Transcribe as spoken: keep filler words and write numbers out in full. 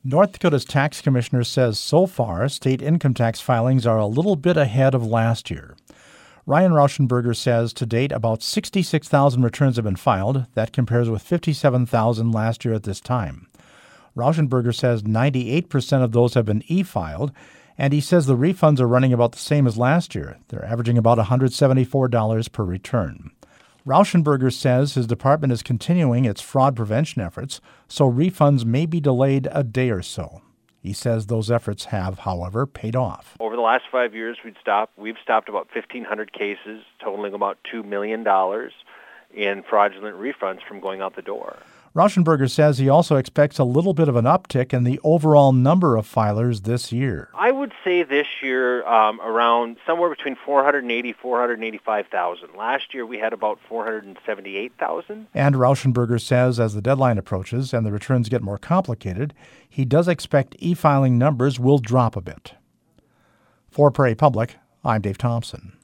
North Dakota's tax commissioner says so far state income tax filings are a little bit ahead of last year. Ryan Rauschenberger says to date about sixty-six thousand returns have been filed. That compares with fifty-seven thousand last year at this time. Rauschenberger says ninety-eight percent of those have been e-filed, and he says the refunds are running about the same as last year. They're averaging about one hundred seventy-four dollars per return. Rauschenberger says his department is continuing its fraud prevention efforts, so refunds may be delayed a day or so. He says those efforts have, however, paid off. Over the last five years, we've stopped, we've stopped about fifteen hundred cases, totaling about two million dollars in fraudulent refunds from going out the door. Rauschenberger says he also expects a little bit of an uptick in the overall number of filers this year. I would say this year um, around somewhere between four hundred eighty, four hundred eighty-five thousand. Last year we had about four hundred seventy-eight thousand. And Rauschenberger says as the deadline approaches and the returns get more complicated, he does expect e-filing numbers will drop a bit. For Prairie Public, I'm Dave Thompson.